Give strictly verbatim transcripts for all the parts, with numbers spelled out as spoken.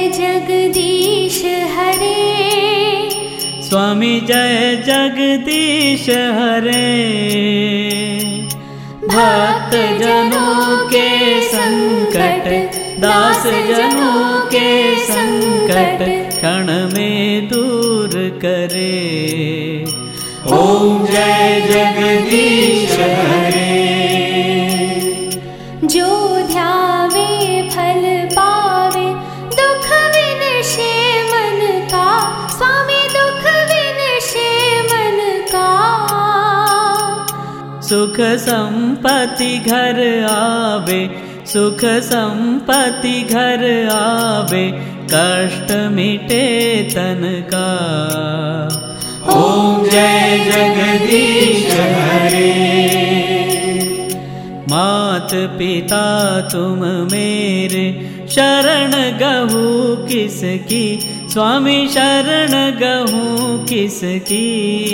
जगदीश हरे। स्वामी जय जगदीश हरे। भक्त जनों के संकट, दास जनों के संकट क्षण में दूर करे। ओम जय जगदीश हरे। जो ध्यावे फल पावे, दुख विनशे मन का। स्वामी दुख विनशे मन का। सुख संपत्ति घर आवे, सुख संपत्ति घर आवे, कष्ट मिटे तन का। ओम जय जगदीश हरे। मात पिता तुम मेरे, शरण गहू किसकी। स्वामी शरण गहू किसकी।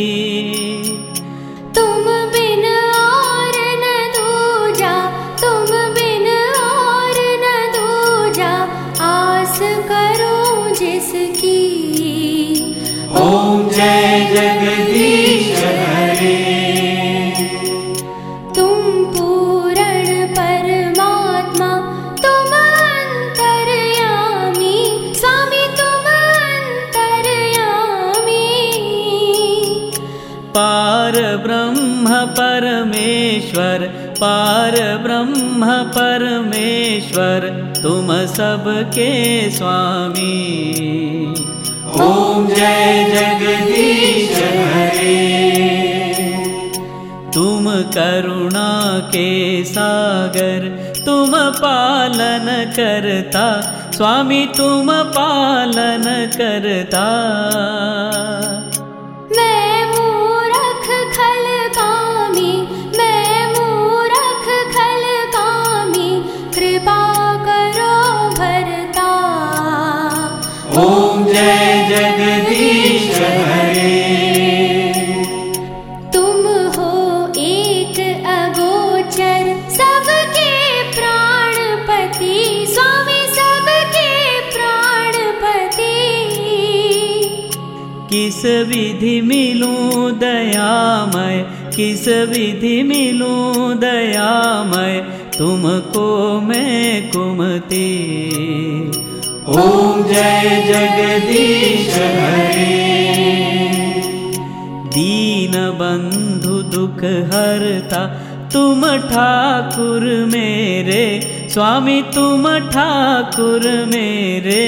तुम बिन और न दूजा, तुम बिन और न दूजा, आस करूं जिसकी। ओम जय जगदीश हरे। तुम पूर्ण परमात्मा, तुम अंतर्यामी। स्वामी तुम अंतर्यामी। पार ब्रह्म परमेश्वर, पार ब्रह्म परमेश्वर, तुम सबके स्वामी। ओम जय जगदीश हरे। तुम करुणा के सागर, तुम पालन करता। स्वामी तुम पालन करता। मैं मूरख खल कामी, मैं मूरख खल कामी, कृपा करो भरता। ओम जय जगदीश हरे। तुम हो एक अगोचर, सबके प्राणपति। स्वामी सबके प्राणपति। किस विधि मिलूं दयामय, किस विधि मिलूं दयामय, तुमको मैं कुमति। ओम जय जगदीश हरे। दीन बंधु दुख हरता, तुम ठाकुर मेरे। स्वामी तुम ठाकुर मेरे।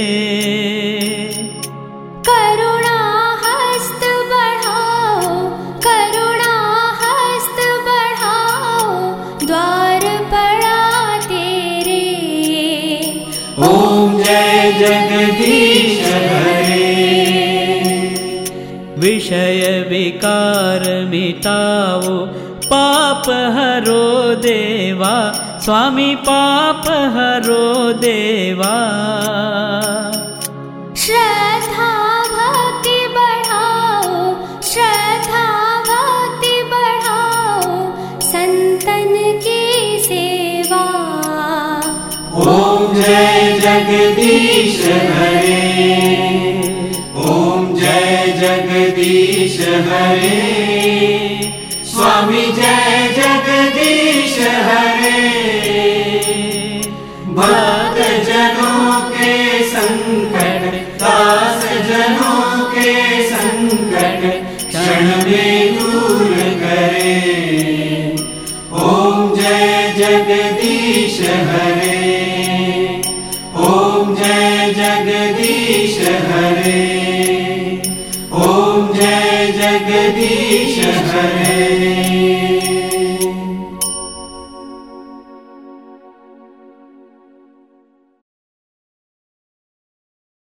करुणा हस्त बढ़ाओ, करुणा हस्त बढ़ाओ, द्वार पड़ा तेरे। ओम जय जगदीश हरे। विषय विकार मिटाओ, पाप हरो देवा। स्वामी पाप हरो देवा। श्रद्धा भक्ति बढ़ाओ, श्रद्धा भक्ति बढ़ाओ, संतन की सेवा। ओम जय जगदीश हरे। ओम जय जगदीश हरे। स्वामी जय जगदीश हरे। भक्त जनों के संकट, दास जनों के संकट क्षण में दूर करे। ओम जय जगदीश हरे। ओम जय जगदीश हरे। ओम जय जगदीश